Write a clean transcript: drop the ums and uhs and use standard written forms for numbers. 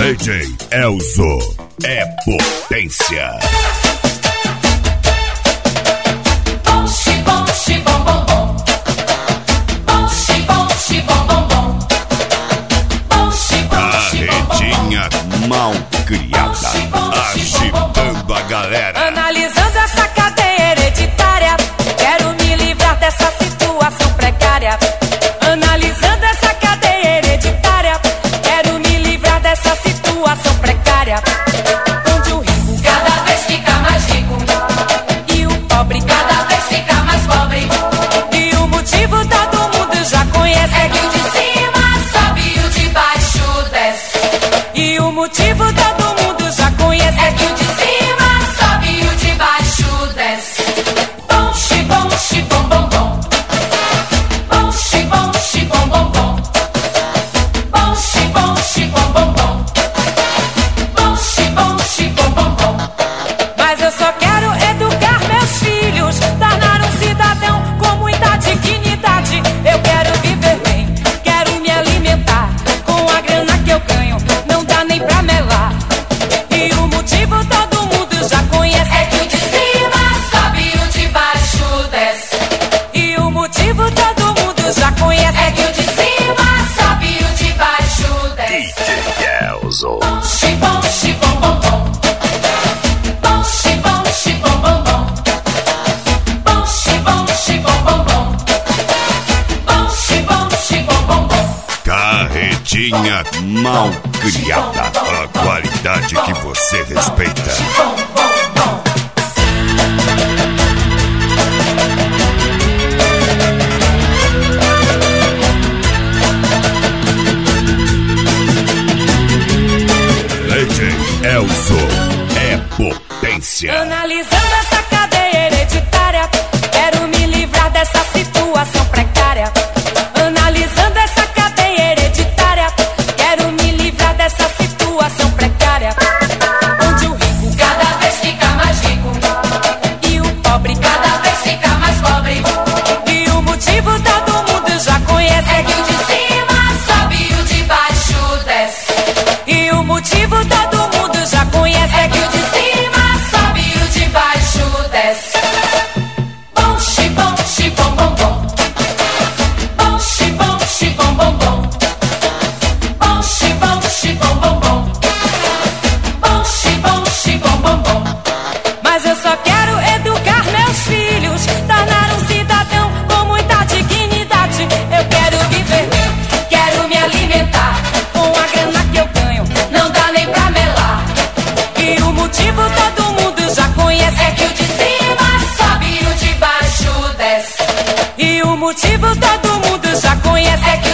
DJ Elzo é potência. Carretinha mal criada, agitando a galera. Analisando essa cadeia hereditária, quero me livrar dessa situação precária. Analisando essa cadeia hereditária, quero me livrar dessa situação precária. Onde o rico cada vez fica mais rico e o pobre cada vez fica mais pobre. E o motivo todo mundo já conhece, é que o de cima sobe e o de baixo desce. E o motivo todo mundo já conhece, é que o de cima sobe e o de baixo desce. Bom, xibom, xibom, bom, bom. Bom, xibom, xibom, bom, bom. Bom, xibom, xibom, bom, bom. Bom, xibom, xibom, bom, bom. Mas eu só quero educar meus filhos, tornar um cidadão com muita dignidade. Eu quero viver bem, quero me alimentar com a grana que eu ganho, não dá nem pra melar. E o motivo todo mundo já conhece, é que o de cima sobe e o de baixo desce. E o motivo todo mundo já conhece, é que o de cima sobe e o de baixo desce. DJ Elzo. Bom, xibom, xibom, bom, bom. Bom, xibom, xibom, bom, bom. Bom, xibom, xibom, bom, bom. Bom, xibom, xibom, bom, bom. Carretinha mal criada, a qualidade que você respeita. Bom, bom, bom. DJ Elzo é potência. Analisando essa cadeia hereditária, quero me livrar dessa situação precária. Analisando essa cadeia hereditária, quero me livrar dessa situação precária. Onde o rico cada vez fica mais rico e o pobre cada vez fica mais pobre. E o motivo todo mundo já conhece, é que o de cima sobe e o de baixo desce. E o motivo todo mundo já conhece, é que o de cima sobe e o de baixo desce. Bom, xibom, xibom, bom, bom. Bom, xibom, xibom, bom, bom. Bom, xibom, xibom, bom, bom. Bom, xibom, xibom, bom, bom. Mas eu só quero educar meus filhos, tornar um cidadão com muita dignidade. Eu quero viver bem, quero me alimentar com a grana que eu ganho, não dá nem pra melar. E o motivo todo mundo já conhece, é que o de cima sobe e o de baixo desce. E o motivo todo mundo já conhece, é que